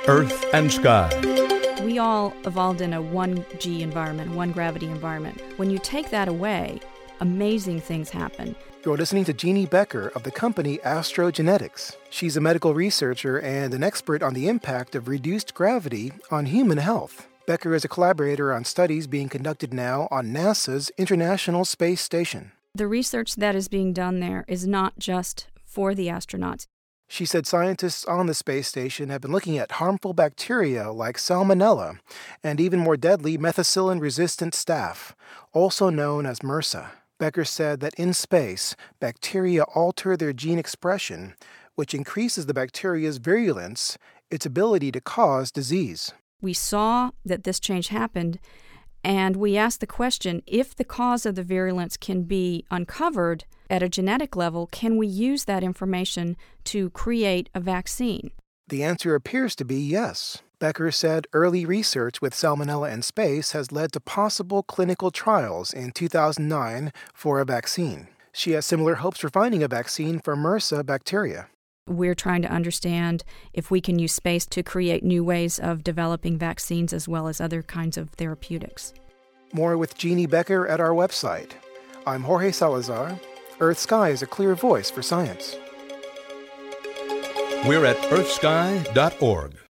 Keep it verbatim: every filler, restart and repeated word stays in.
Earth and Sky. We all evolved in a one G environment, one gravity environment. When you take that away, amazing things happen. You're listening to Jeannie Becker of the company Astrogenetics. She's a medical researcher and an expert on the impact of reduced gravity on human health. Becker is a collaborator on studies being conducted now on NASA's International Space Station. The research that is being done there is not just for the astronauts. She said scientists on the space station have been looking at harmful bacteria like Salmonella and even more deadly methicillin-resistant staph, also known as MRSA. Becker said that in space, bacteria alter their gene expression, which increases the bacteria's virulence, its ability to cause disease. We saw that this change happened, and we asked the question, if the cause of the virulence can be uncovered at a genetic level, can we use that information to create a vaccine? The answer appears to be yes. Becker said early research with Salmonella in space has led to possible clinical trials in two thousand nine for a vaccine. She has similar hopes for finding a vaccine for MRSA bacteria. We're trying to understand if we can use space to create new ways of developing vaccines as well as other kinds of therapeutics. More with Jeannie Becker at our website. I'm Jorge Salazar. Earth Sky is a clear voice for science. We're at earth sky dot org.